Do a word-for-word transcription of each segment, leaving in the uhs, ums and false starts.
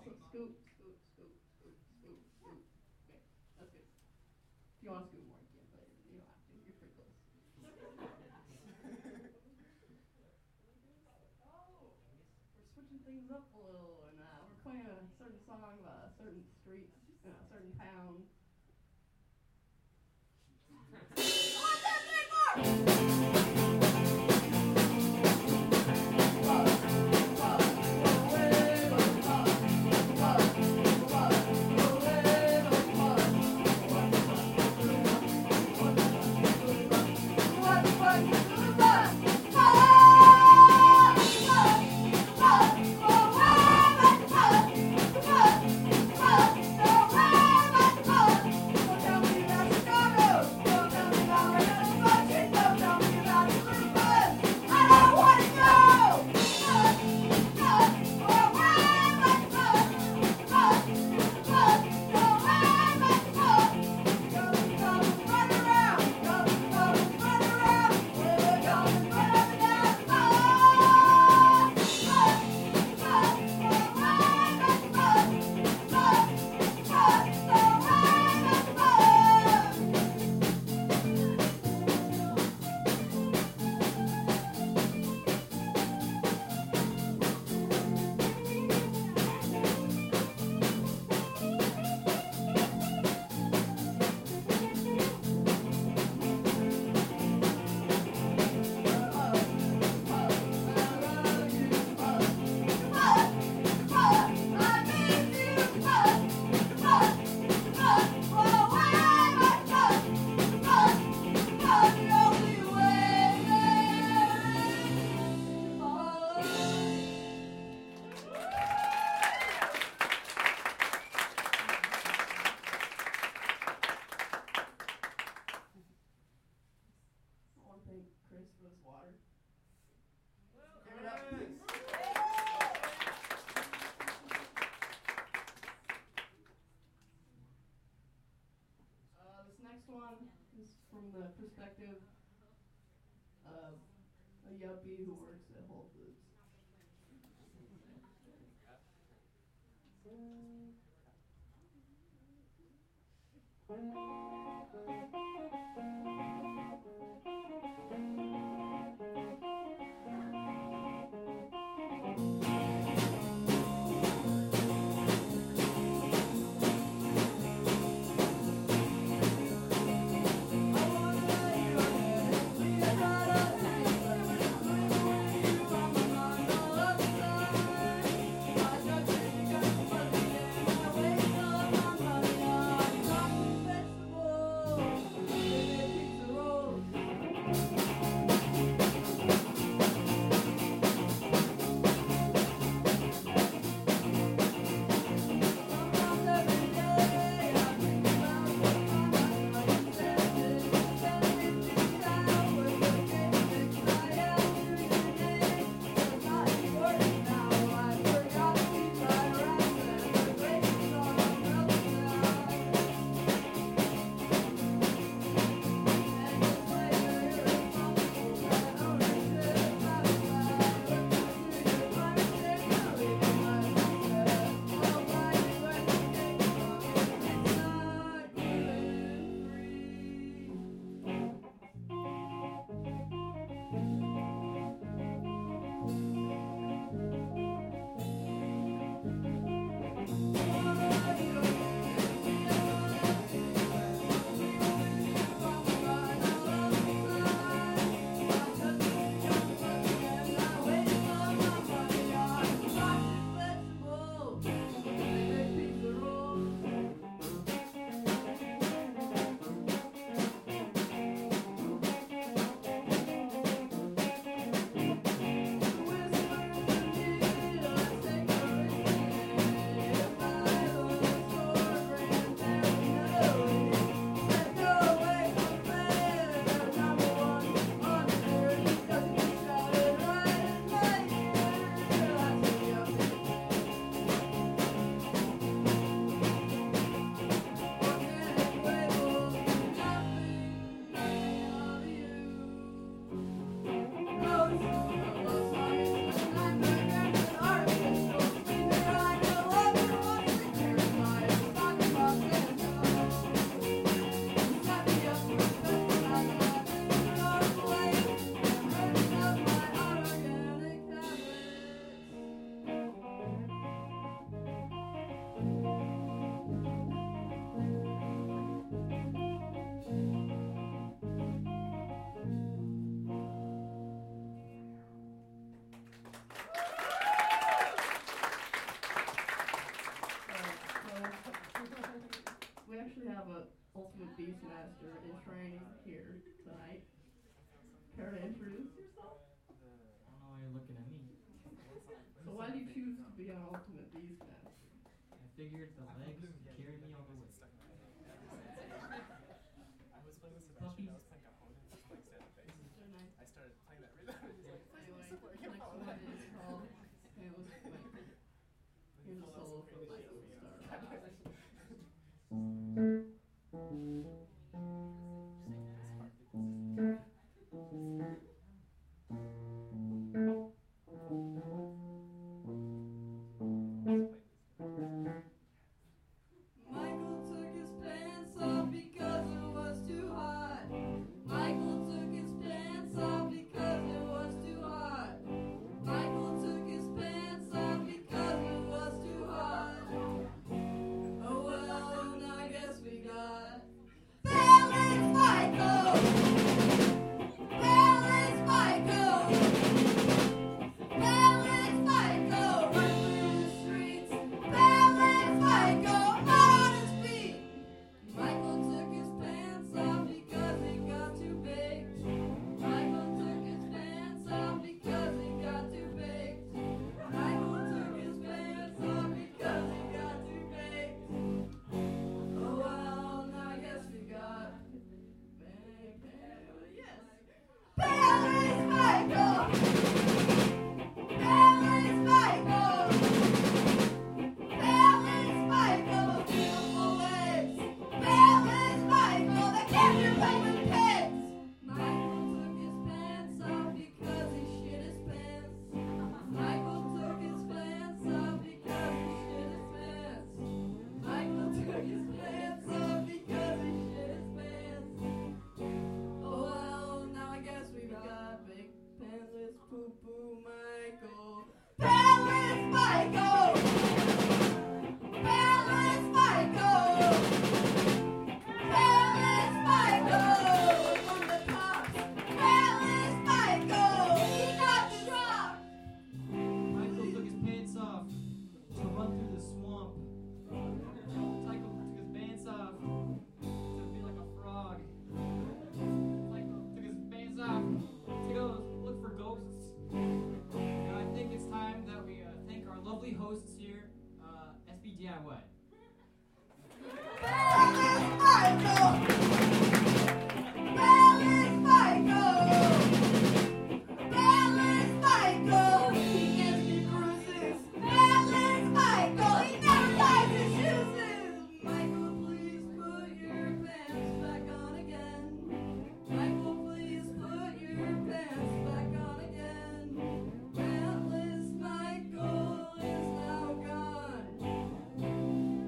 also scoop, scoop, scoop, scoop, scoop, scoop. Okay, that's good. If you want to scoop more, you can, but you don't have to. You're pretty close. Oh, we're switching things up a little, and uh, we're playing a certain song about a certain street in a certain town. One, two, three, four! From the perspective of a yuppie who works at Whole Foods. Chester in training here tonight. Care to introduce yourself? I don't know why you're looking at me. So why do you choose to be on Ultimate Beastmaster? I figured the legs would carry me all the way. I was playing with Sebastian, I was playing opponents, just playing stand up bass. So nice. I started playing that rhythm and he's like, Anyway, "This is next working." one is called, and it was like, here's a solo from Michael to start off. Michael took his pants off because it was too hot. Michael took his pants off because it was too hot. Michael took his pants off because it was too hot. Oh well, now I guess we got Balance Michael! Balance Michael! Balance Michael! Run through the streets! Balance Michael! Not on his feet! Michael took his pants off because it got too big. Michael took his pants off because it got too big. Michael took his pants off because it got too big. Oh well, now I guess we got bang, bang, yes. Balance Michael! Balance Michael! Balance Michael! Beautiful legs! Balance Michael! They can't be playing with pigs! Michael took his pants off because he shit his pants. Michael took his pants off because he shit his pants. Michael took his pants off because he shit his pants. Oh well, now I guess we got big pantless poo poo Michael. Balance Michael! Balance Michael! Balance Michael! From the cops! Balance Michael! He got shot! Michael took his pants off to run through the swamp. Michael took his pants off to be like a frog. Michael took his pants off to go look for ghosts. And I think it's time that we uh, thank our lovely hosts here, uh, S B D I Y. Balance Michael! Balance Michael! Balance Michael! He gives me bruises! Balance Michael! He never ties his shoes! Michael, please put your pants back on again. Michael, please put your pants back on again. Balance Michael is now gone.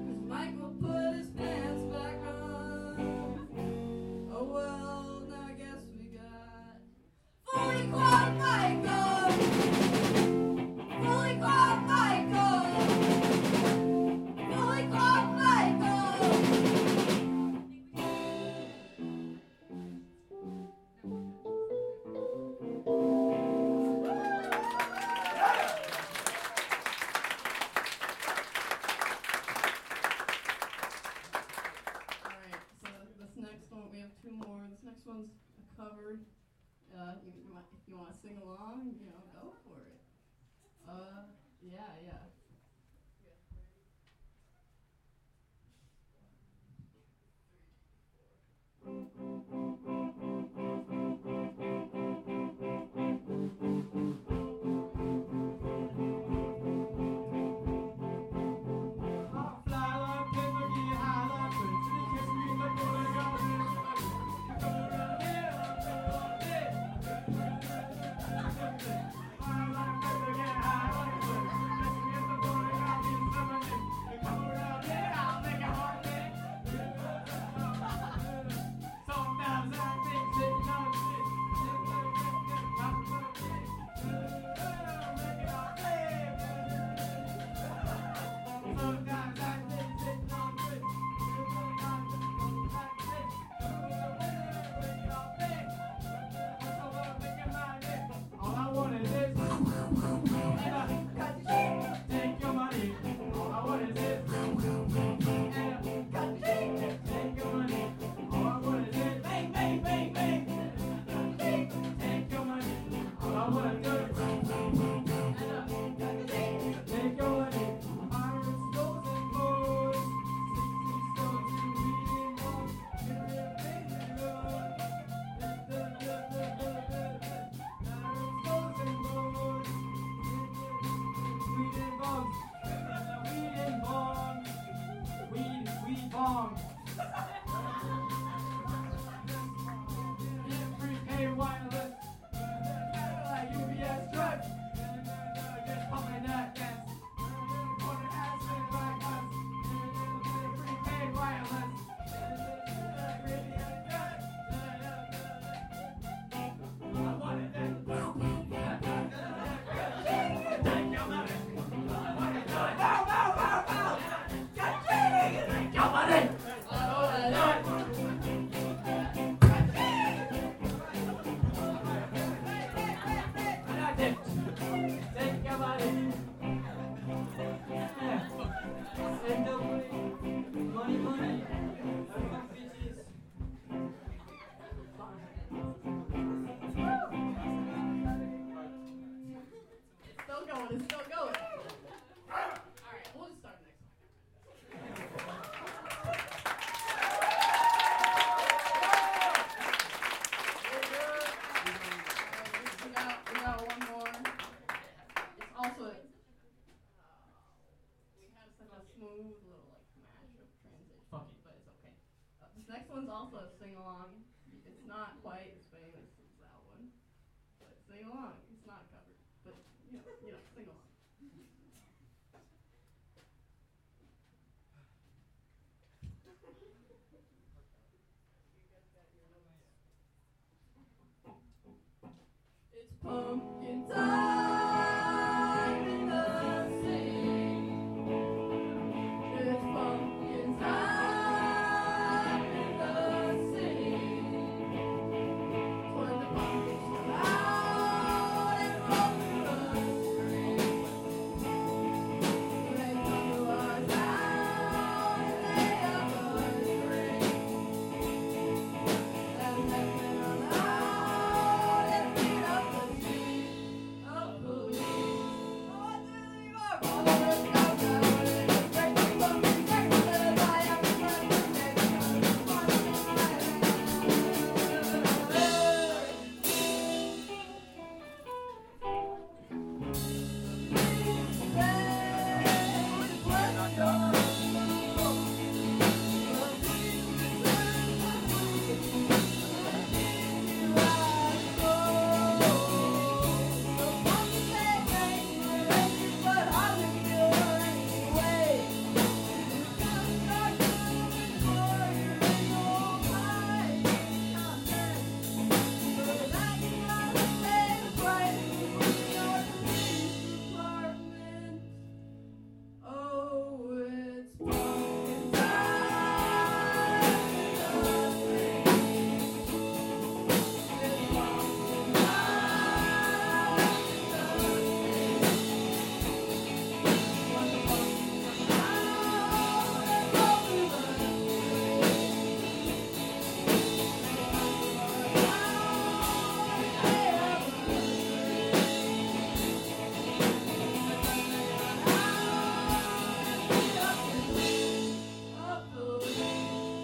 smooth little like mashup transition. Fuck it. But it's okay. Uh, this next one's also a sing along. It's not quite as famous as that one, but sing along. It's not covered, but you know, you know, sing along. It's pumpkin time in the city. It's pumpkin time in the city. It's when the pumpkins come out and roll through the street. They come to our town and lay up a tree. And then they run out and beat up the street of police. Oh, there you are, brothers, go down in the break of pumpkin Texas. I am a friend of Texas, pumpkin Island. Oh, it's pumpkin time in the city. It's pumpkin time in the city. When the pumpkins come out and roll through the street, they come to our town and lay up a tree. And then they run out and beat up the street of police.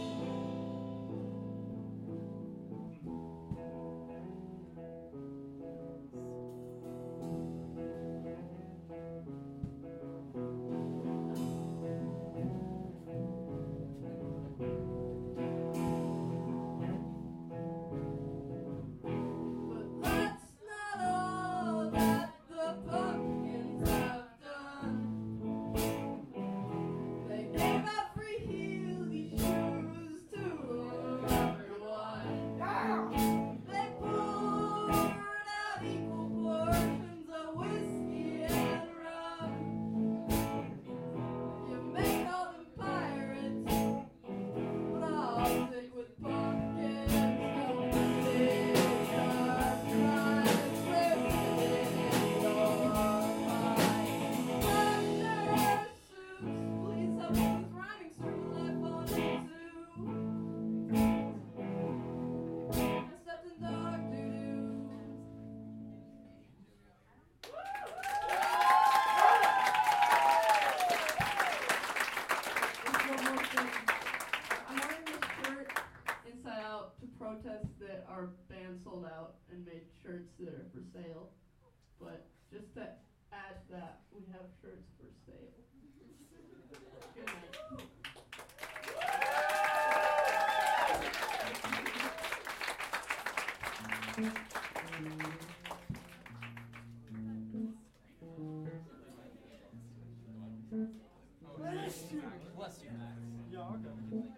But that's not all that the pumpkins have done. They gave out free Heelys shoes to everyone. They poured out equal portions of whiskey and rum. You may call them pirates, but I'll stick with pumpkins. Don't they are Christ, we're sitting on high. Thunder soups, please help me with rhyming circle I fall into. I stepped in dog doo-doo. Just one more thing. I'm wearing this shirt inside out to protest that our band sold out and made shirts that are for sale. But just to add to that, we have shirts for sale. Good night. Bless you, Max. Yeah, okay.